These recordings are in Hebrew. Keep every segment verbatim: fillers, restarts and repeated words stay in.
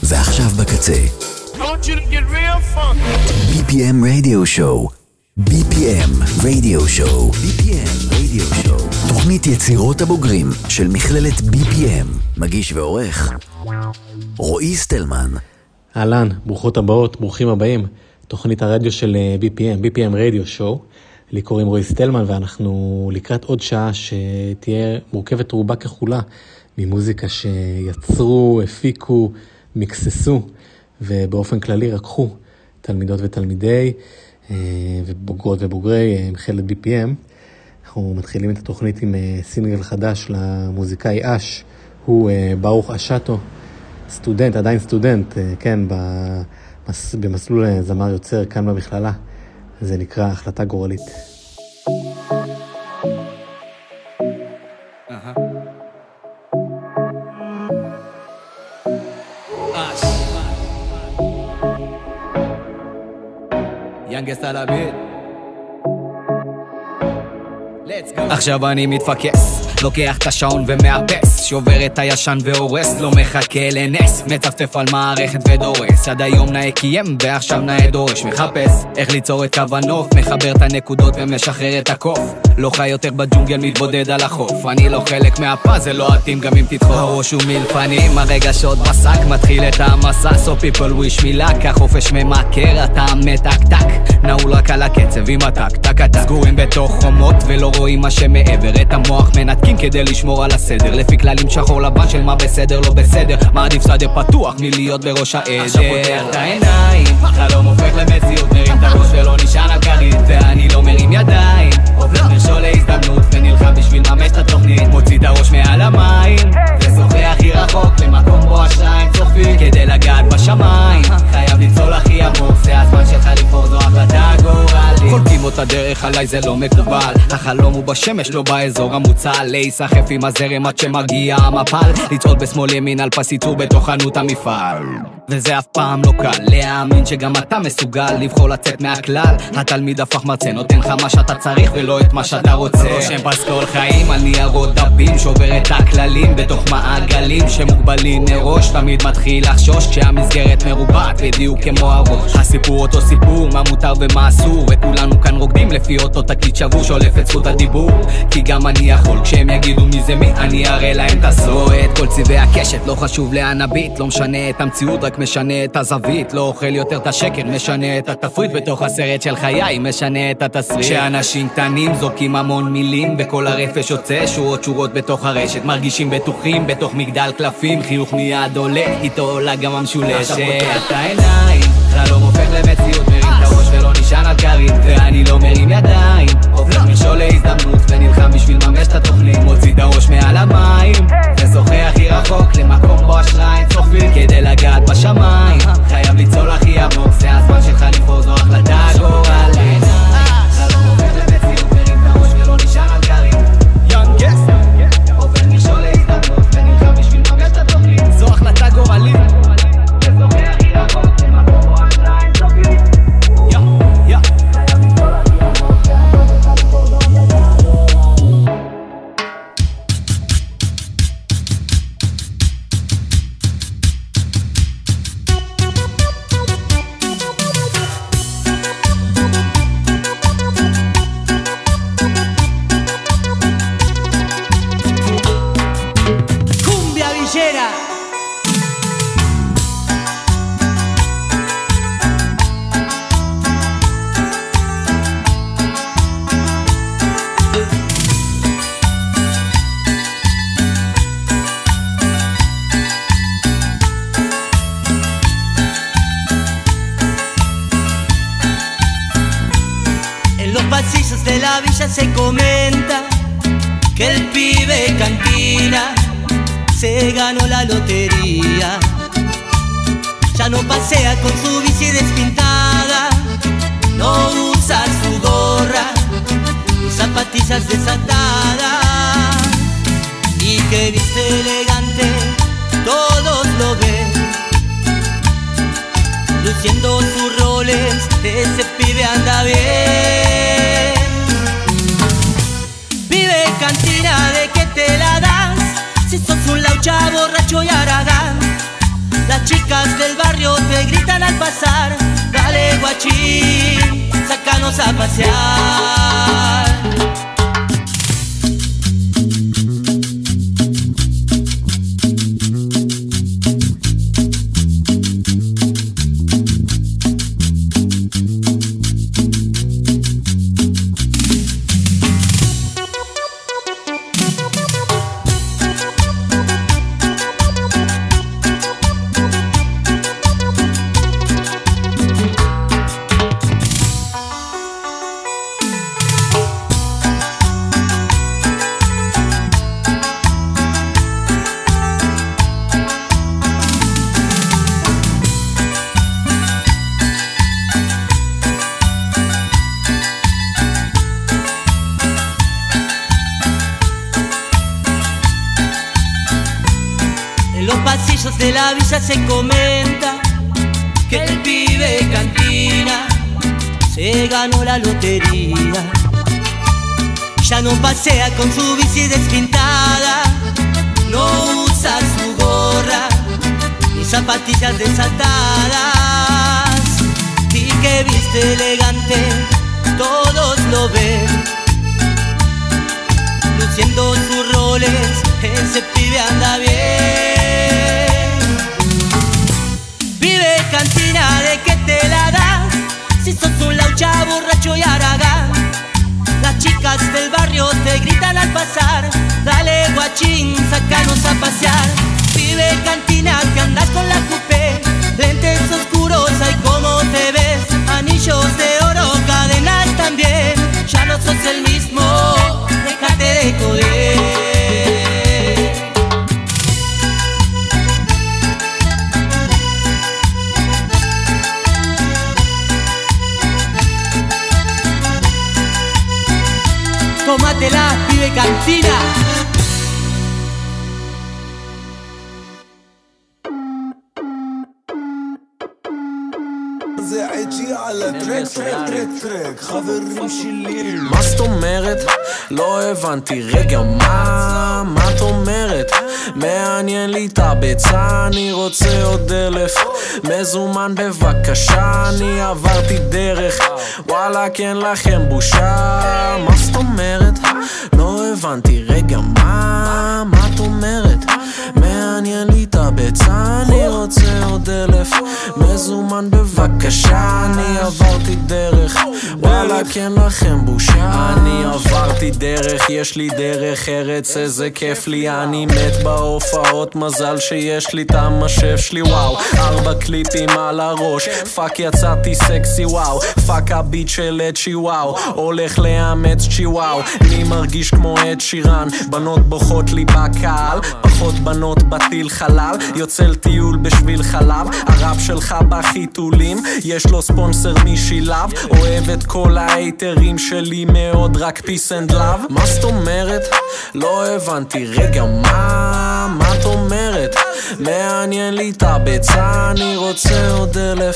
ועכשיו בקצה. I want you to get real funky. בי פי אם Radio Show. בי פי אם Radio Show. בי פי אם Radio Show. תוכנית יצירות הבוגרים של מכללת בי פי אם. מגיש ועורך רועי סטלמן. אהלן, ברוכות הבאות, ברוכים הבאים. תוכנית הרדיו של בי פי אם, בי פי אם Radio Show. לי קוראים רועי סטלמן, ואנחנו לקראת עוד שעה שתהיה מורכבת רובה ככולה ממוזיקה שיצרו, הפיקו, מקססו, ובאופן כללי רקחו תלמידות ותלמידי ובוגרות ובוגרי מכללת בי פי אם. אנחנו מתחילים את התוכנית עם סינגל חדש למוזיקאי אש, הוא ברוך אשטו, סטודנט, עדיין סטודנט, כן, במסלול זמר יוצר כאן במכללה. זה נקרא החלטה גורלית. Youngest על הביט. Let's go. עכשיו אני מתפקס, לוקח את השעון ומאפס, שובר את הישן והורס, לא מחכה לנס, מצפצף על מערכת ודורס, עד היום נאה קיים ועכשיו נאה דורש, מחפש איך ליצור את כוונוף, מחבר את הנקודות ומשחרר את הקוף, לא חי יותר בג'ונגל, מתבודד על החוף, אני לא חלק מהפאזל, לא עתים גם אם תדחוף, הראש הוא מלפנים, הרגשות בשק, מתחיל את המסע, so people wish me luck, החופש ממכר, אתה מתק-תק, נעול רק על הקצב עם הטק-טק-טק, סגורים בתוך חומות ולא רואים מה שמעבר, את המוח מנתקים כדי לשמור על הסדר, לפי כללים שחור לבן של מה בסדר לא בסדר, מעדיף שדה פתוח מלהיות בראש העדר. עכשיו פותח את העיניים, חלום הופך למציאות, מרים את הראש ולא נשען על כרית, ואני לא מרים ידיים, עובר מכשול להזדמנות ונלחם בשביל ממש את התוכנית, מוציא את הראש מעל המים ושוחה הכי רחוק למקום בו השעה אינסופית, כדי לגעת בשמיים חייב ליצול הכי עמוק, זה הזמן שלך לבחור, זו החלטה גורלית, חולקים אותה דרך עליי זה לא מקובל, החלום הוא בשמש לא באזור המוצל, להיסחף עם הזרם עד שמגיע המפל, לצעוד בשמאל ימין על פס ייצור בתוך חנות המפעל, וזה אף פעם לא קל להאמין שגם אתה מסוגל לבחור לצאת מהכלל, התלמיד הפך מרצה, נותן לך מה שאתה צריך ולא את מה שאתה רוצה, רושם פסקול חיים על ניירות דפים, שובר את הכללים בתוך מעגלים שמוגבלים מראש, תמיד מתחיל לחשוש כשהמסגרת מרובעת בדיוק כמו הראש, הסיפור אותו סיפור, מה מותר ומה אסור, וכולנו כאן רוקדים לפי אותו תקליט שבור, שולף את זכות הדיבור, כי גם אני יכול כשהם יגידו מי זה מי, אני אראה להם את הסוף, את כל צבעי הקשת, לא חשוב לאן הביט, לא משנה את המציאות, רק משנה את הזווית, לא אוכל יותר את השקר, משנה את התפריט, בתוך הסרט של חיי משנה את התסריט, כשאנשים קטנים זוקים המון מילים, בכל הרפש יוצא שורות שורות בתוך הרשת, מרגישים בטוחים בתוך מגדל קלפים, חיוך מיד עולה, איתו עולה גם המשולשת, עכשיו פותח את העיניים, חלום הופך למציאות, מרים את הראש ולא נשען על כרית, ואני לא מרים ידיים, עובר מכשול להזדמנות ונלחם בשביל ממש את התוכנית, מוציא את הראש מעל המים ושוחה הכי רחוק למקום בו השעה אינסופית, כדי לגעת בשמיים חייב ליצול הכי עמוק, זה הזמן שלך לבחור, זו החלטה גורלית, חלום הופך למציאות, מרים את הראש ולא נשען על כרית, עובר מכשול להזדמנות ונלחם בשביל ממש את התוכנית, זו החלטה גורלית, ושוחה הכי רחוק למקום בו השעה אינסופית, se comenta que el pibe cantina se ganó la lotería, ya no pasea con su bici despintada, no usa su gorra ni zapatillas desatadas, y que viste elegante todos lo ven, luciendo sus roles, ese pibe anda bien. Pibe cantina, ¿de qué te la das? Si sos un laucha borracho y haragán, la Las chicas del barrio te gritan al pasar, dale guachín, sácanos a pasear. De la villa se comenta que el pibe cantina se ganó la lotería. Ya no pasea con su bici despintada, no usa su gorra ni zapatillas desaltadas, y que viste elegante, todos lo ven, luciendo sus roles, ese pibe anda bien. Pibe cantina, ¿de qué te la das? Si sos un laucha, borracho y haragán. Las chicas del barrio te gritan al pasar, dale guachín, sácanos a pasear. Pibe cantina, que andas con la coupé, lentes oscuros, ay cómo te ves, anillos de oro, cadenas también. Ya no sos el mismo, déjate de joder. Tómatela, pibe cantina. זה עיג'י על הטרק, טרק, טרק, טרק, חברים שלי. מה זאת אומרת? לא הבנתי, רגע, מה? מה את אומרת? מעניין לי את הביצה, אני רוצה עוד אלף מזומן בבקשה, אני עברתי דרך, וואלה כן לכם בושה. מה זאת אומרת? לא הבנתי, רגע, מה? מה את אומרת? מעניין לי את הביצה, אני רוצה עוד אלף מזומן בבקשה, אני עברתי דרך, וואלה כן לכם בושה. אני עברתי דרך, יש לי דרך ארץ, איזה כיף לי, אני מת בהופעות, מזל שיש לי את המשף שלי. וואו, ארבע קליפים על הראש, פאק יצאתי סקסי, וואו, פאק הביט של את שי, וואו, הולך לאמץ צ'י, וואו, אני מרגיש כמו את שירן, בנות בוכות לי בקהל, פחות בנות בטיל חלל, יוצא לטיול בשביל חלב, הרב שלך בחיתולים, יש לו ספונסר משילב, אוהב את כל האייטרים שלי מאוד, רק peace and love. מה זאת אומרת? לא הבנתי, רגע, מה? מה את אומרת? מעניין לי את הביצה, אני רוצה עוד אלף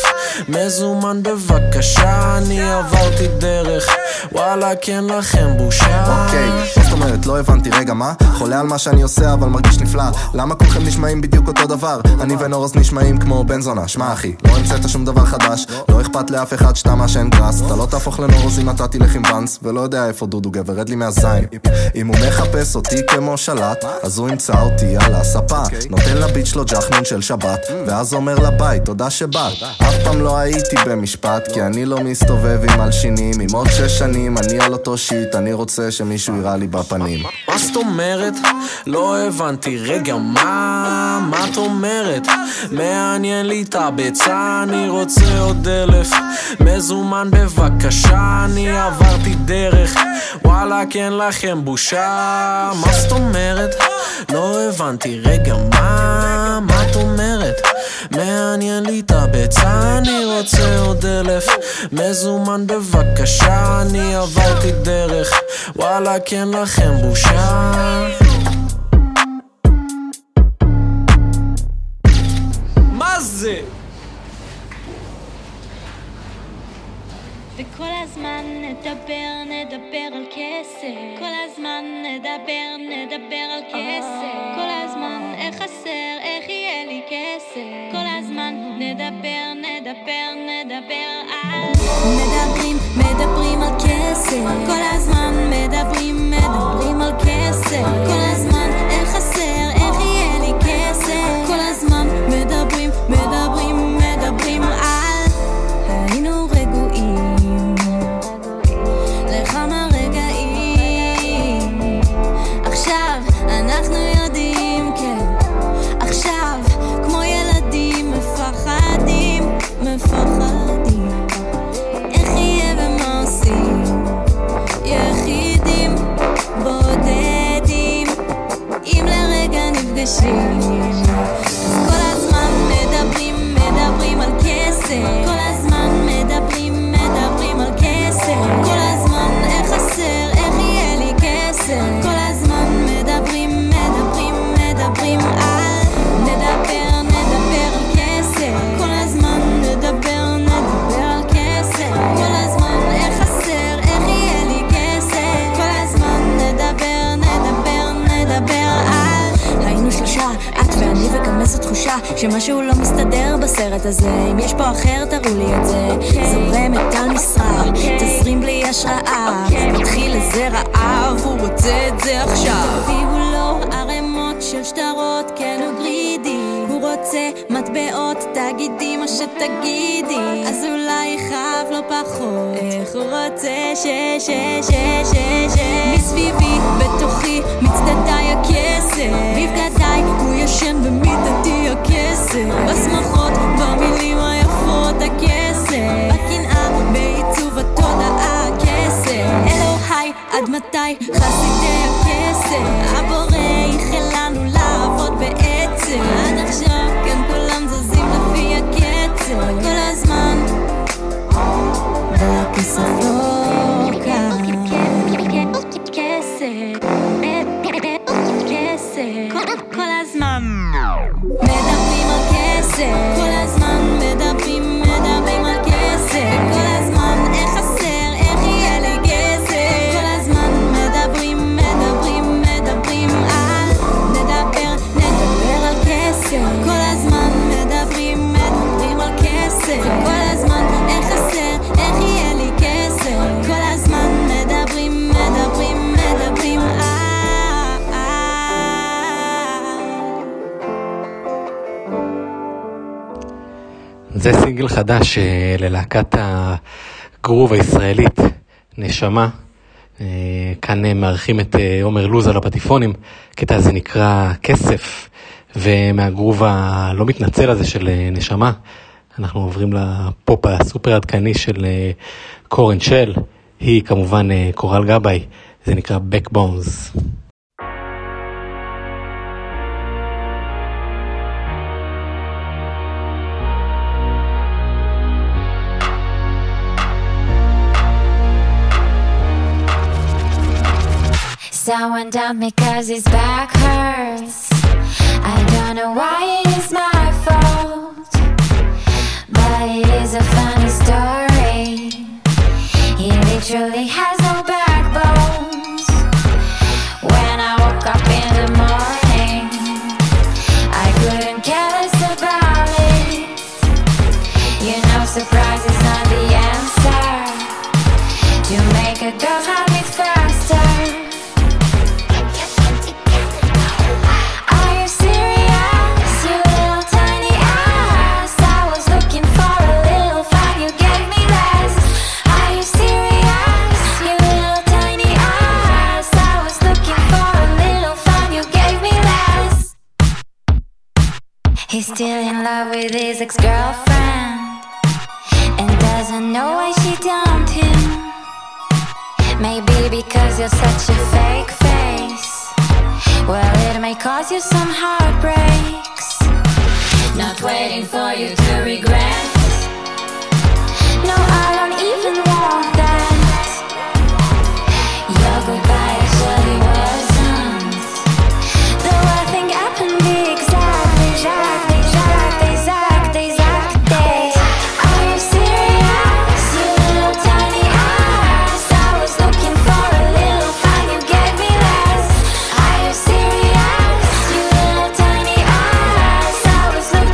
מזומן בבקשה, אני עברתי דרך, וואלה כן לכם בושה. אוקיי, מה זאת אומרת? לא הבנתי, רגע, מה? חולה על מה שאני עושה אבל מרגיש נפלא, למה כולכם נשמעים בדיוק אותו דבר? אני ונורס נשמעים כמו בן זונה. שמע אחי, לא המצאת שום דבר חדש, לא אכפת לאף אחד שאתה משן גרס, אתה לא תהפוך לנורס אם אתה תלך עם ונס, ולא יודע איפה דודו גבר, רד לי מהזין. אם הוא מחפש אותי כמו שלט, אז הוא ימצא אותי על הספה, נותן לביט שלו ג'חנון של שבת, ואז אומר לבית, תודה שבאת. אף פעם לא הייתי במשפט, כי אני לא מסתובב עם מלשינים, עם עוד שש שנים אני על אותו שיט, אני רוצה שמישהו יראה לי בפנים. מה זאת אומרת? לא הבנתי, רגע, מה? מה את אומרת? מעניין לי את הביצה, אני רוצה עוד אלף מזומן בבקשה, אני עברתי דרך, וואלה כן לכם בושה. מה זאת אומרת? לא הבנתי, רגע, מה? מה את אומרת? מעניין לי את הביצה, אני רוצה עוד אלף מזומן בבקשה, אני עברתי דרך, וואלה כן לכם בושה. מה זה? וכל הזמן נדבר, נדבר על כסף, כל הזמן נדבר, נדבר על כסף, כל הזמן איך חסר, איך יהיה לי כסף. כסף. כל הזמן נדבר, נדבר, נדבר על... מדברים, מדברים על כסף. כל הזמן מדברים, מדברים על כסף. כל הזמן איך חסר, איך יהיה לי כסף. כל הזמן מדברים, מדברים, מדברים על... היינו רגועים לכמה רגעים. עכשיו אנחנו יודעים, כן, עכשיו כמו ילדים מפחדים, מפחדים איך יהיה ומה עושים. יחידים בודדים אם לרגע נפגשים. אז כל הזמן מדברים, מדברים על כסף. כל הזמן מדברים, מדברים על כסף. כל הזמן איך חסר, איך יהיה לי כסף. כל הזמן מדברים, מדברים, מדברים על... נדבר, נדבר על כסף. כל הזמן נדבר, נדבר על כסף. כל הזמן איך חסר, איך יהיה לי כסף. כל הזמן נדבר, נדבר, נדבר על... היינו שלושה, את ואני וגם איזו תחושה שמשהו לא מסתדר בסרט הזה. אם יש פה אחר תראו לי את זה. זורמת על משרה, תזרים בלי השראה. מתחיל איזה רעב, הוא רוצה את זה עכשיו. תביאו לו ערימות של שטרות, כן הוא גרידי. הוא רוצה מטבעות, תגידי מה שתגידי. אז אולי חייב לו פחות. איך הוא רוצה ש ש ש ש ש ש מסביבי, בתוכי, מצדדיי הכסף. בבגדיי, הוא ישן במיטתי הכסף. בשמחות, במילים היפות הכסף. בקנאה, בעיצוב התודעה הכסף. אלוהי, עד מתי חסידי הכסף. הבורא ייחל לנו לעבוד בעצם. עד עכשיו, כן כולם זזים לפי הקצב. כל הזמן, והכסף לא כאן. כסף, כסף, כל הזמן מדברים על כסף. כל הזמן מדברים, מדברים על כסף. כל הזמן איך חסר, איך יהיה לי כסף. כל הזמן מדברים, מדברים, מדברים על... נדבר, נדבר על כסף. כל הזמן מדברים, מדברים על כסף. כל הזמן איך חסר, איך יהיה לי כסף. כל הזמן מדברים, מדברים, מדברים על... זה סינגל חדש ללהקת הגרוב הישראלית נשמה. כאן מארחים את עומר לוז על הפטיפונים. קטע הזה נקרא כסף, ומהגרוב הלא מתנצל הזה של נשמה אנחנו עוברים לפופ הסופר עדכני של קורן של. היא כמובן קורל גבאי, זה נקרא Backbones. Someone dumped me cause his back hurts. I don't know why it is my fault, but it is a funny story. He literally has no backbones. When I woke up in the morning, I couldn't care less about it. You know surprise is not the answer to make a girl's heart beat faster. He's still in love with his ex-girlfriend and doesn't know why she dumped him. Maybe because you're such a fake face. Well, it may cause you some heartbreaks. Not waiting for you to regret. No, I don't even want that. Your goodbye actually wasn't the one thing happened exactly, exactly, exactly, exactly, exactly. Are you serious? You little tiny ass. I was looking for a little fun, you gave me less. Are you serious? You little tiny ass. I was looking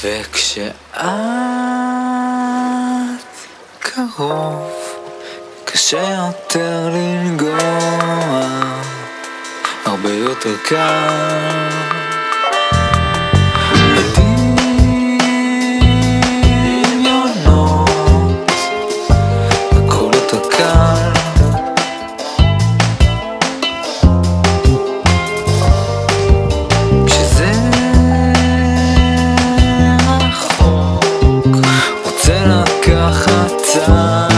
וכשאת קרוב קשה יותר לנגוע, הרבה יותר קל בדמיונות, הכל יותר קל כשזה רחוק, רוצה לקחת צעד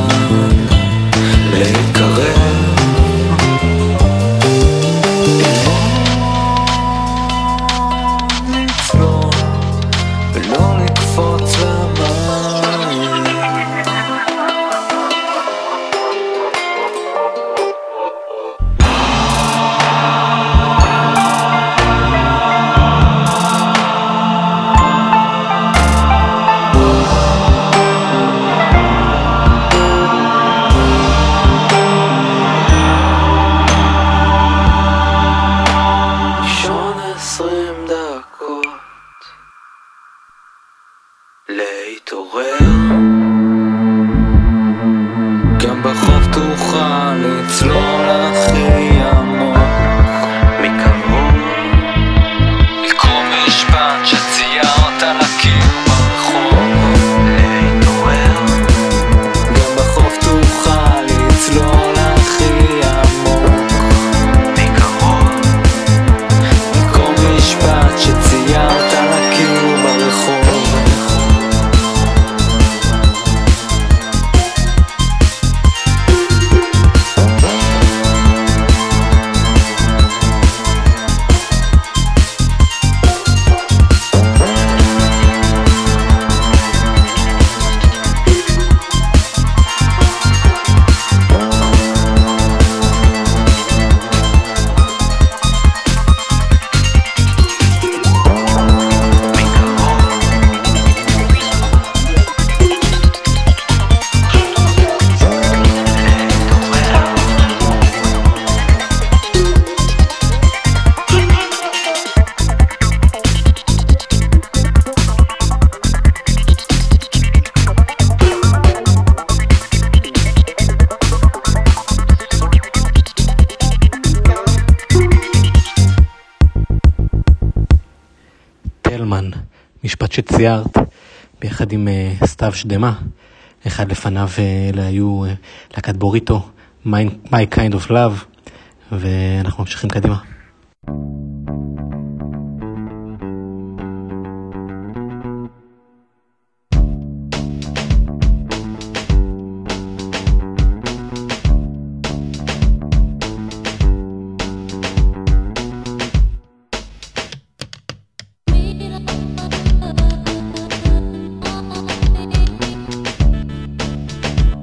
משפט שציירת ביחד עם uh, סתיו שדמה, אחד לפניו אלה uh, היו uh, להקת בוריטו, My, My Kind of Love, ואנחנו ממשיכים קדימה.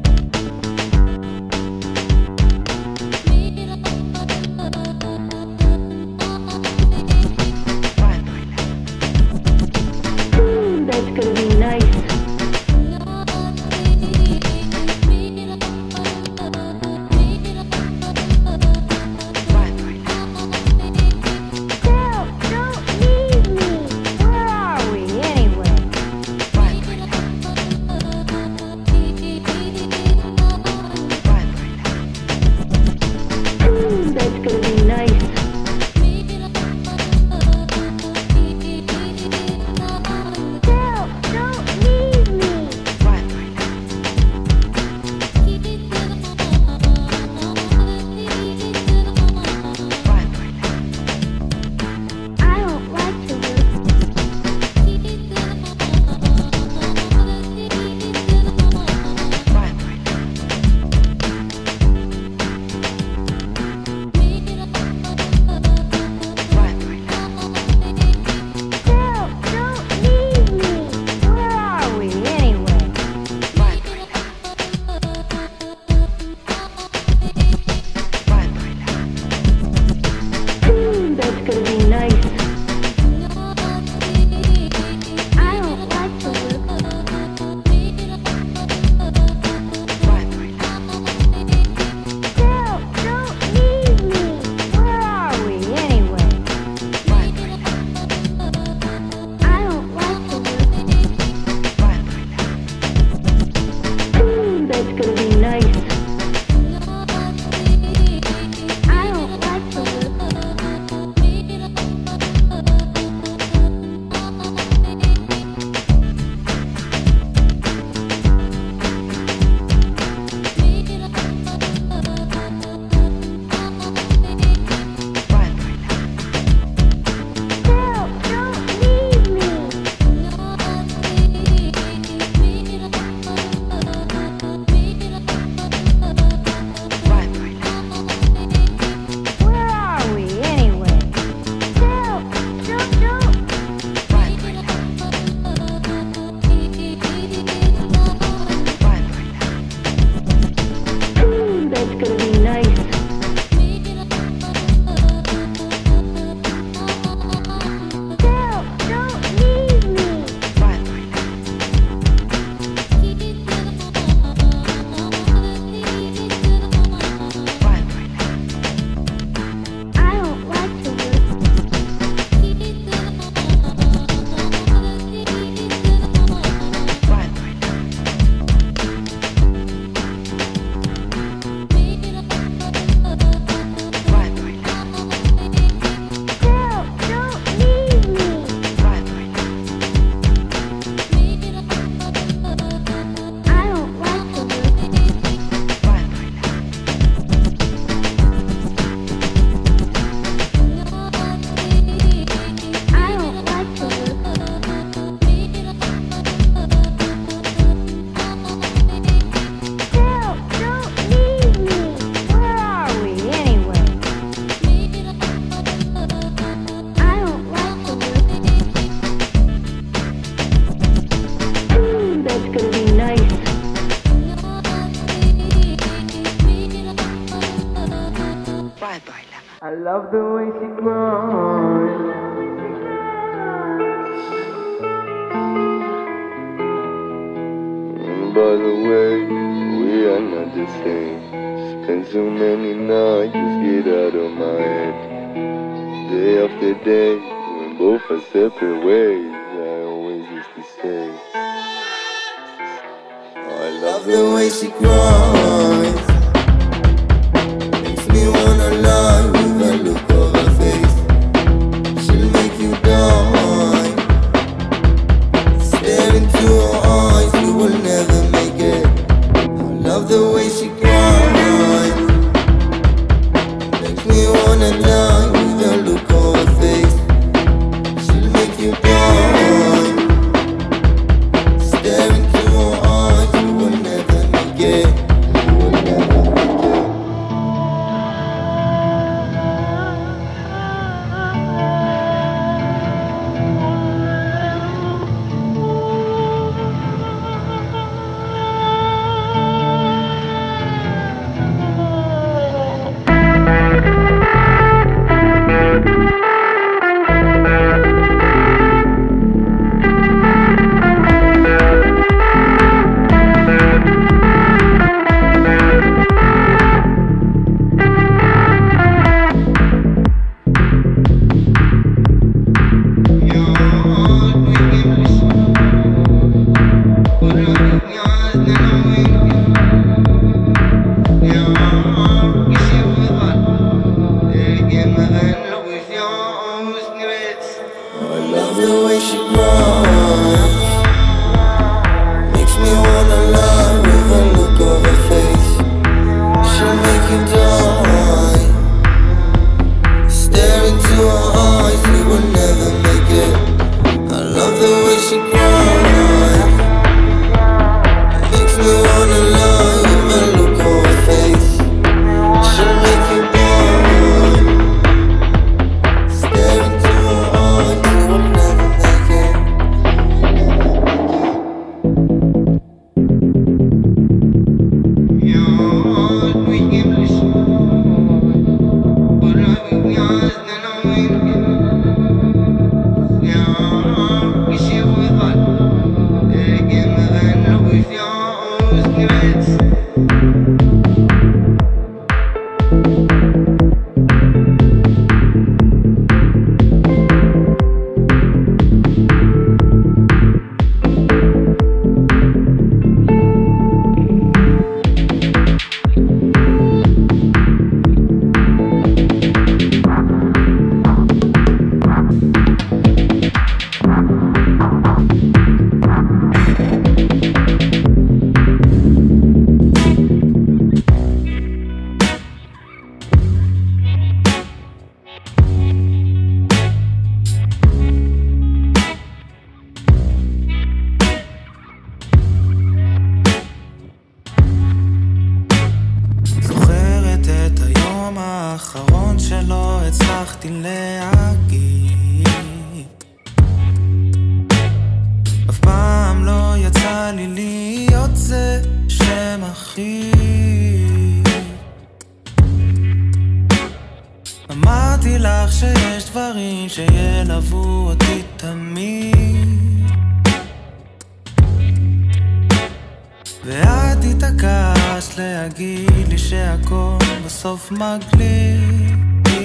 Mira I love the way she cries. And by the way, we are not the same. Spent so many nights, just get out of my head. Day after day, when both are separate ways, I always used to say, I love the way she cries. Makes me wanna lie with a look of her face. She'll make you die. Stare into her eyes, we will never make it. I love the way she cries. Makes me wanna lie with a look of her face. She'll make you die. Stare into her eyes, we will never make it. We will never make it. נכון שלא הצלחתי להגיד, אף פעם לא יצא לי להיות זה שמכיר. אמרתי לך שיש דברים שילוו אותי תמיד, ואת התעקשת להגיד לי שהכל בסוף מגליד.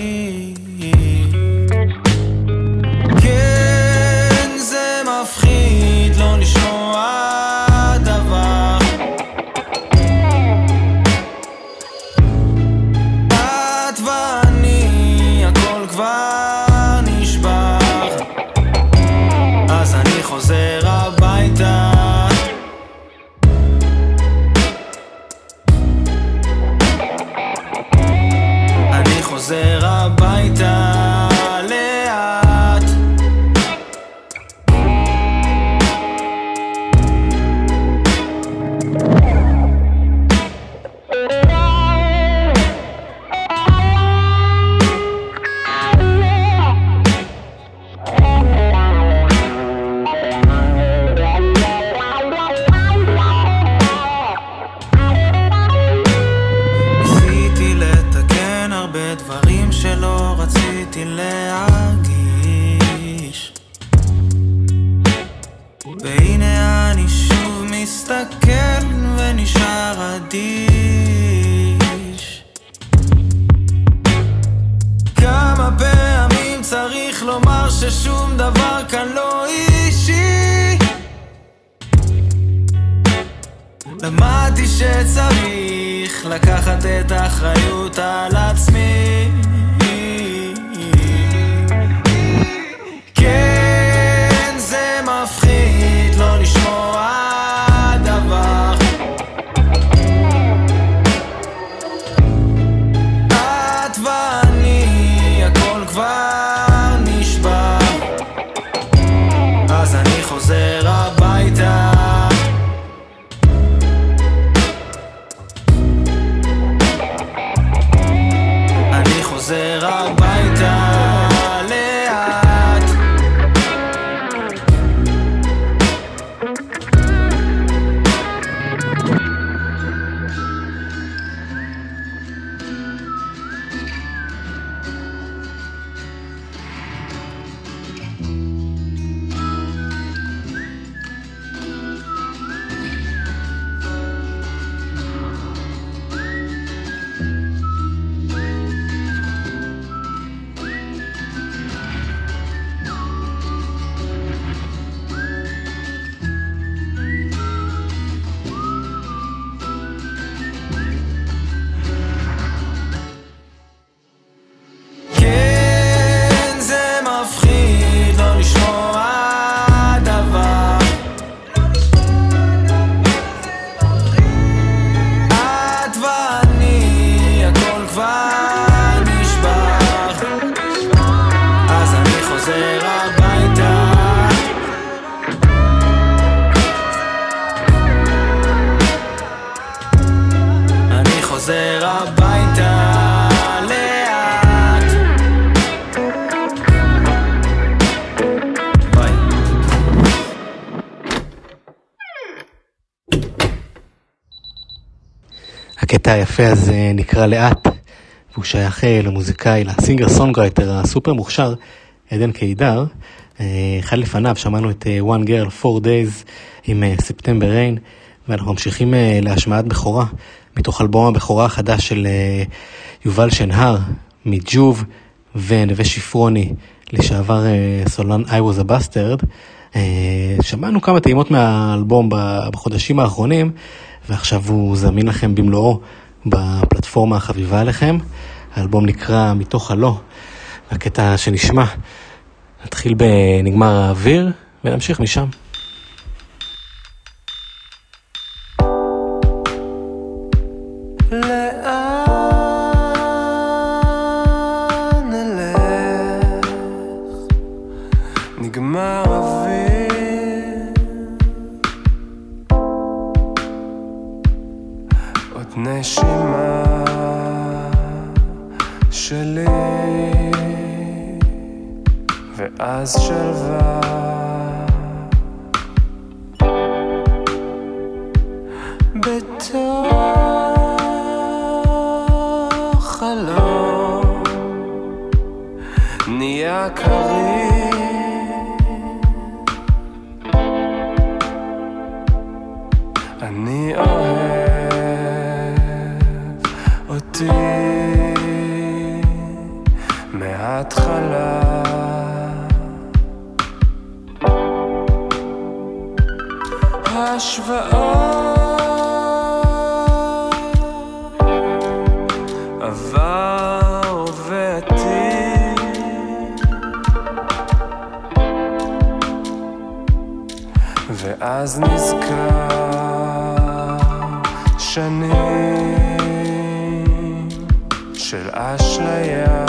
כן, זה מפחיד לא לשמוע דבר, את ואני הכל כבר נשבר, אז אני חוזר הביתה. אני חוזר הביתה לאט. ניסיתי לתקן הרבה דברים שלא רציתי להרגיש, והנה אני שוב מסתכל ונשאר אדיש. כמה פעמים צריך לומר ששום דבר כאן לא אישי, למדתי שצריך לקחת את האחריות על עצמי. כן, זה מפחיד לא לשמוע דבר, את ואני הכל כבר נשבר, אז אני חוזר הביתה. אני חוזר הביתה לאט. כן, זה מפחיד לא לשמוע דבר, את ואני הכל כבר נשבר, אז אני חוזר הביתה. אני חוזר הביתה לאט. ביי. הקטע היפה הזה נקרא לאט, והוא שייך למוזיקאי, לסינגר סונגרייטר הסופר מוכשר, עדן קידר. אחד לפניו שמענו את One Girl Four Days עם September Rain, ואנחנו ממשיכים להשמעת בכורה, מתוך אלבום הבכורה החדש של יובל שנהר, מג'וב ונווה שפרוני, לשעבר סולן I Was a Bastard. שמענו כמה טעימות מהאלבום בחודשים האחרונים, ועכשיו הוא זמין לכם במלואו בפלטפורמה החביבה עליכם. האלבום נקרא מתוך הלא, והקטע שנשמע נתחיל בנגמר האוויר ונמשיך משם. נגמר אוויר, עוד נשימה שלי ואז שלווה בתוך חלום נהיה קריר אני אוהב אותי מההתחלה השוואות עבר ועתיד ואז נזכר שנים של אשליה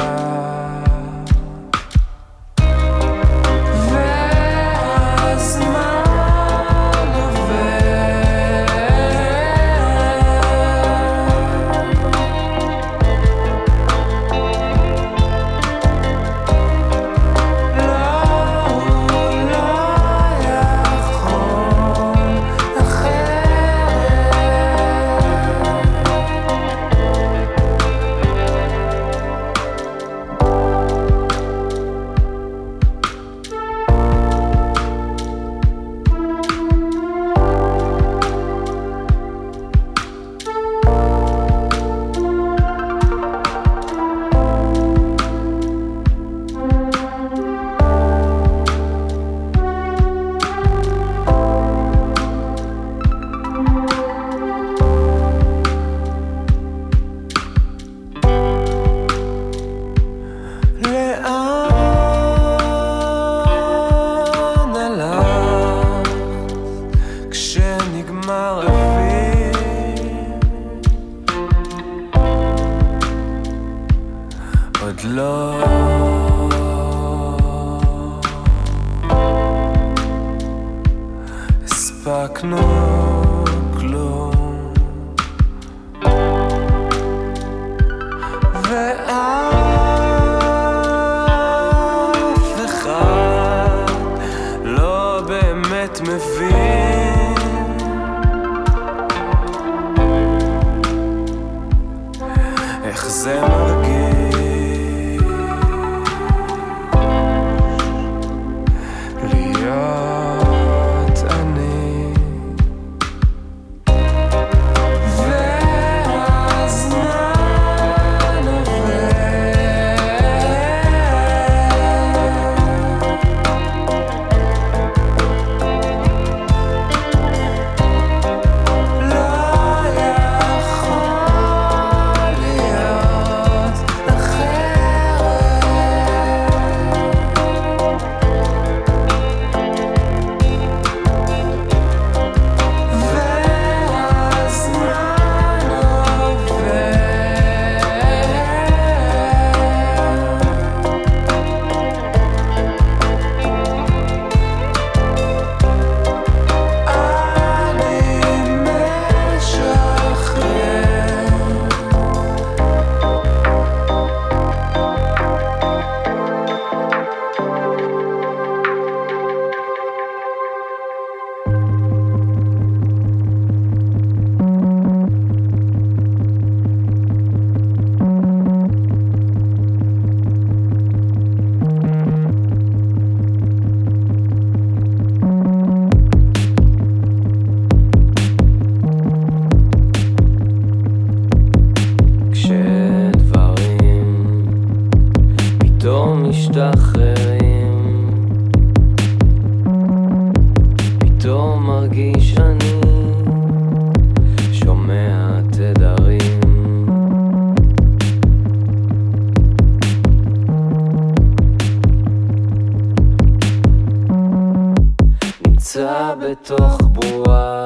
בתוך בועה,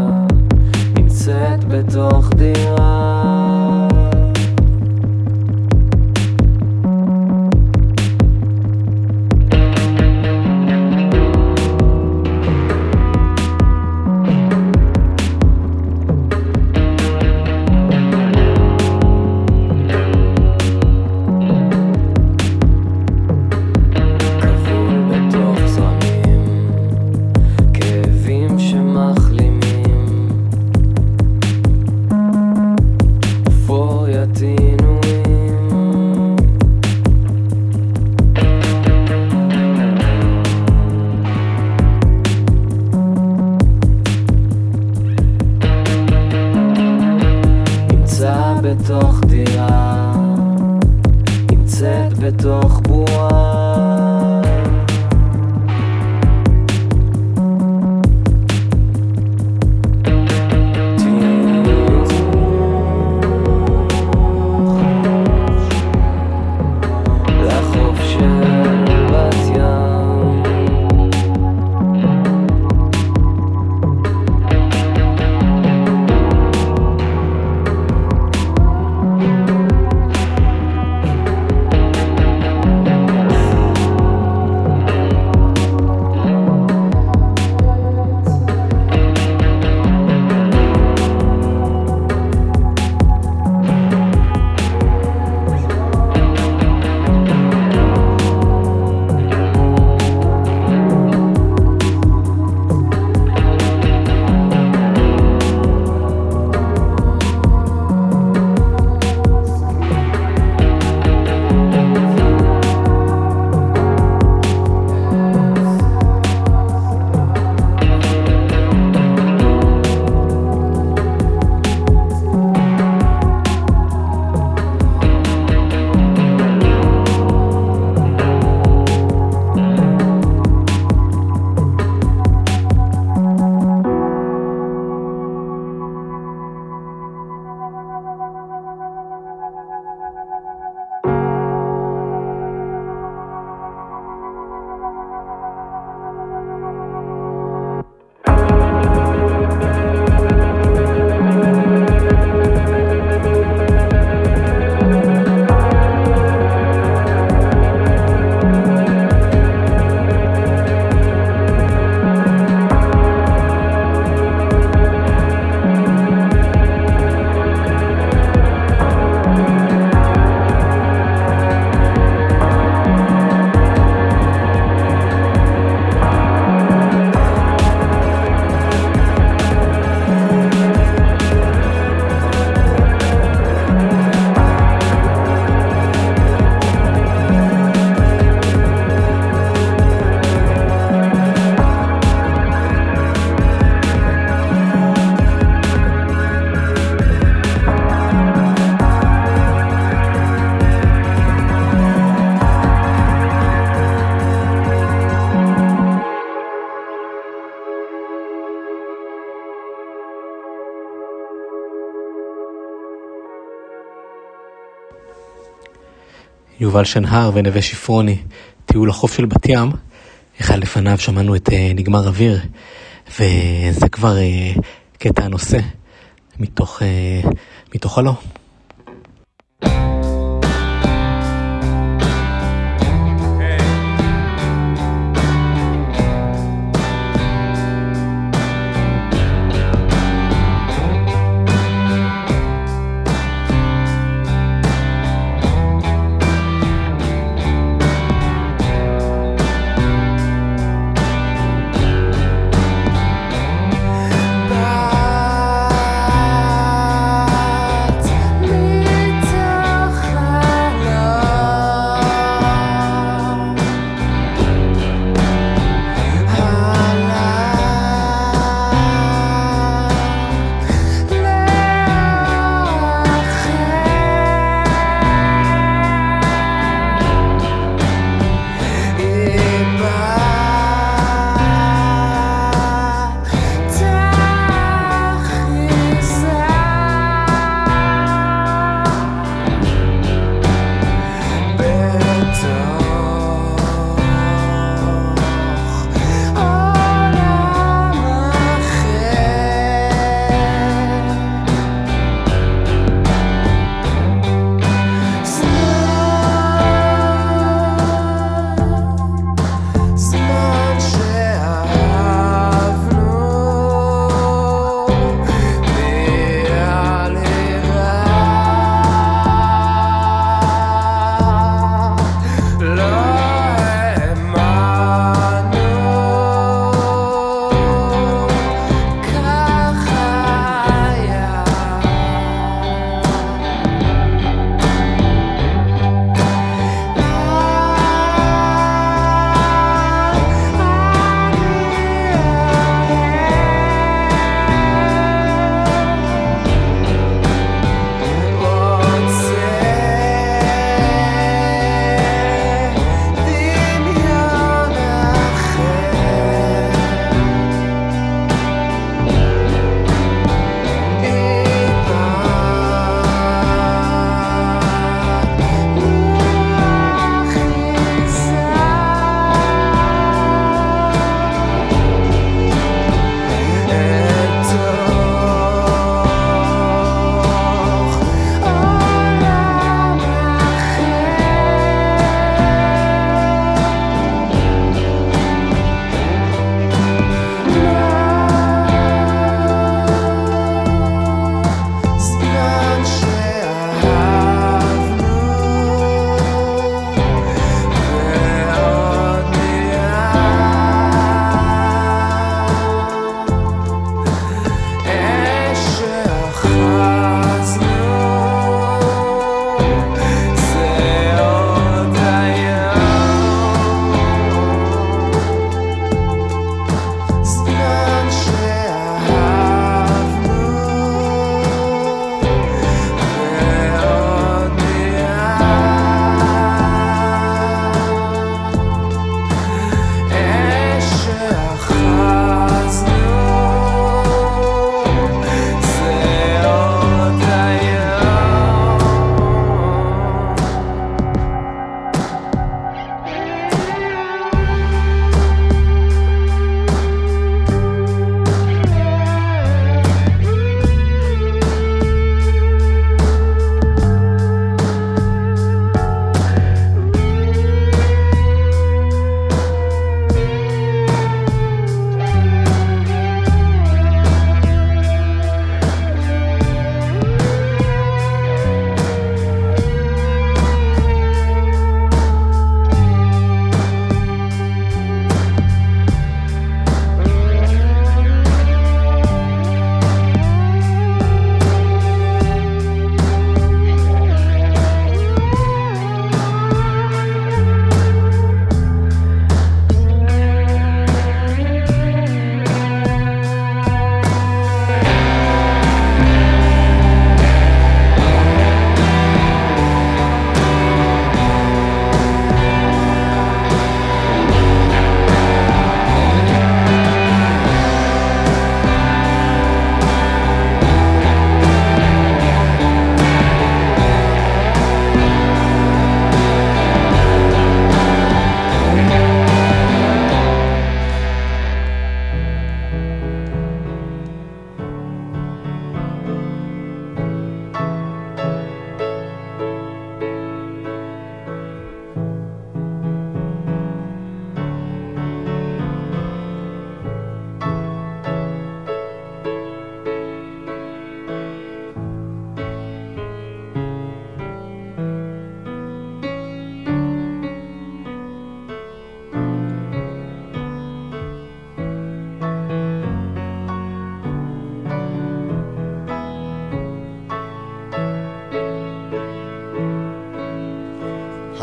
נמצאת בתוך דירה. בתוך דירה, נמצאת בתוך בועה. יובל שנהר ונווה שפרוני, טיול החוף של בת ים. אחד לפניו שמענו את נגמר אוויר, וזה כבר קטע הנושא מתוך, מתוך הלא. בת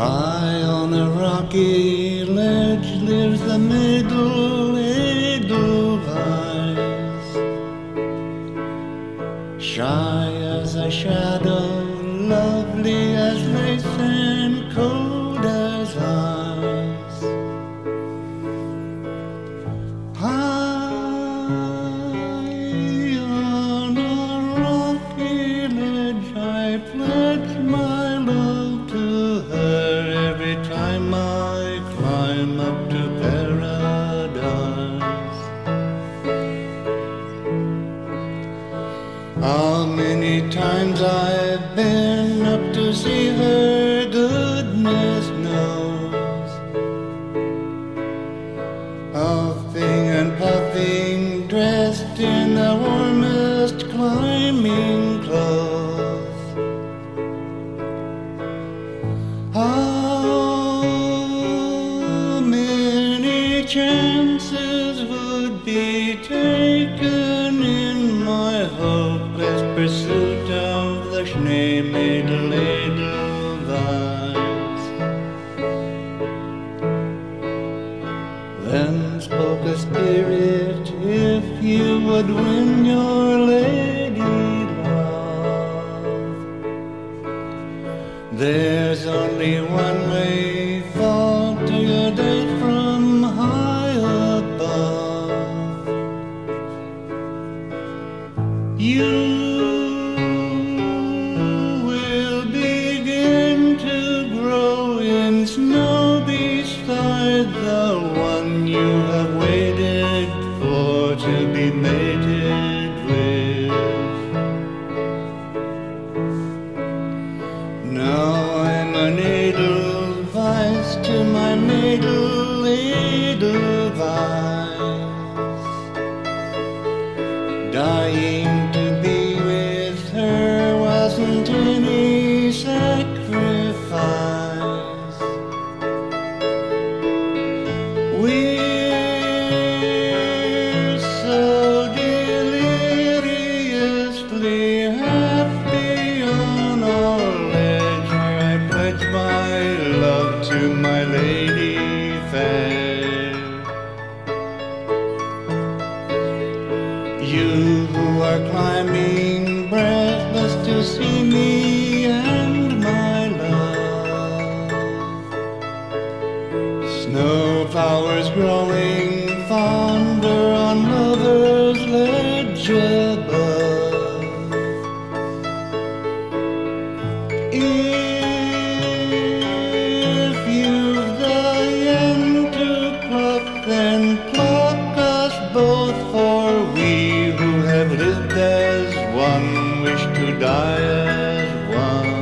High on a rocky ledge lives the middle Edelweiss, shy as a shadow, lovely as lace and cold as ice. High on a rocky ledge I pledge my love to her every time I climb up to paradise. How many times I've been up to see her, goodness knows. Huffing and puffing, dressed in the warmest climbing clothes. How many chances would be taken in my hopeless pursuit of the Schneemädel-Edelweiss? Then spoke a spirit, if you would win your lady love, there's only one way, fall to your death from high above. You will begin to grow in snow beside the one you have waited for to be mated with. Now I'm an Edelweiss to my maidel Edelweiss, dying to be with her wasn't any sacrifice. We're so deliriously happy on our ledge where I pledge my love to my lady fair. You who are climbing breathless to see me and my love, snow flowers growing fonder on lover's ledge above. If you've the yen to pluck, then pluck us both, for we who have lived as one wish to die as one.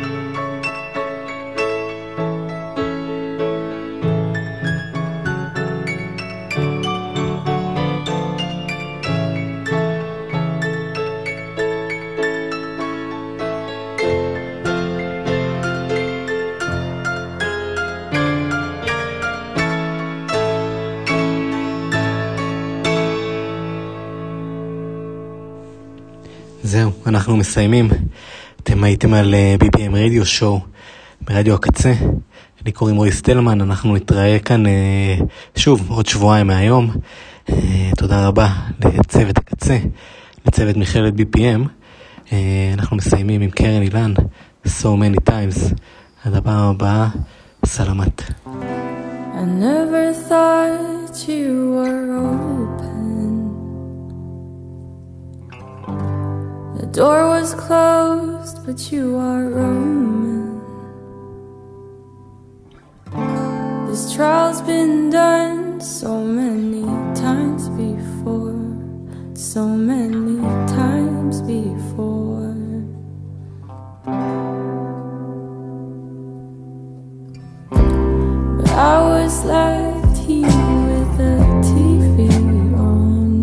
זהו, אנחנו מסיימים. אתם הייתם על בי פי אם רדיו שואו ברדיו הקצה. לי קוראים רועי סטלמן, אנחנו נתראה כאן שוב עוד שבועיים מהיום. תודה רבה לצוות הקצה, לצוות מכללת בי פי אם. אנחנו מסיימים עם קרן אילן, So Many Times. עד הבאה הבאה, סלמת. I never thought you were open. The door was closed, but you are roaming. This trial's been done so many times before, so many times before. But I was left here with the T V on.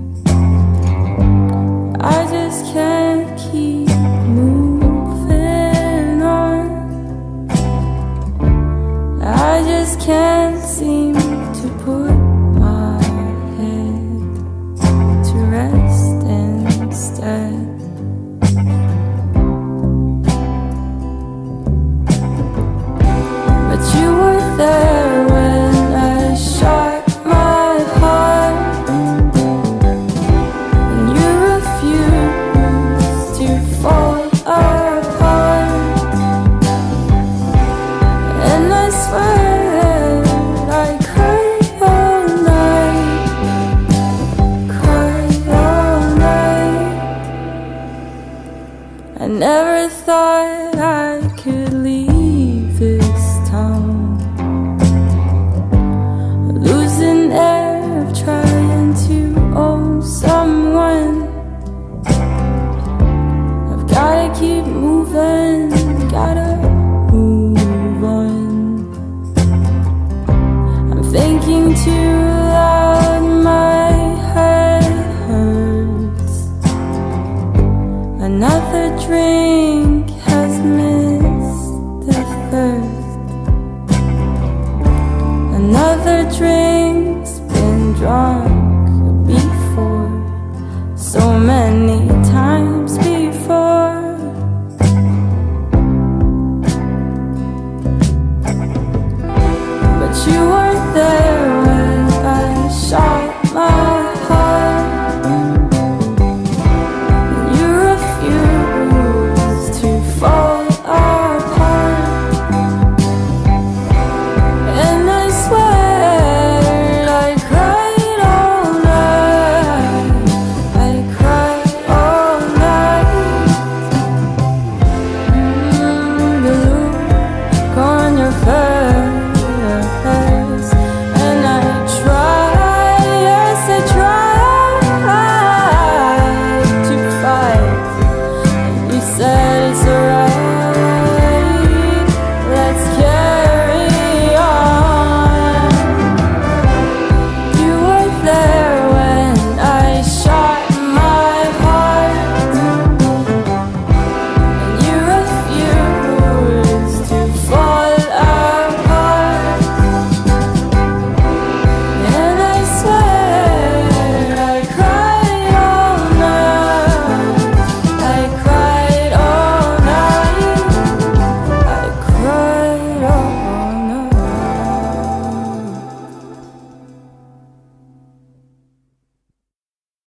I just can't keep moving on. I just can't seem to put my head to rest instead. never thought I could leave this town. Losing air of trying to own someone. I've gotta keep moving.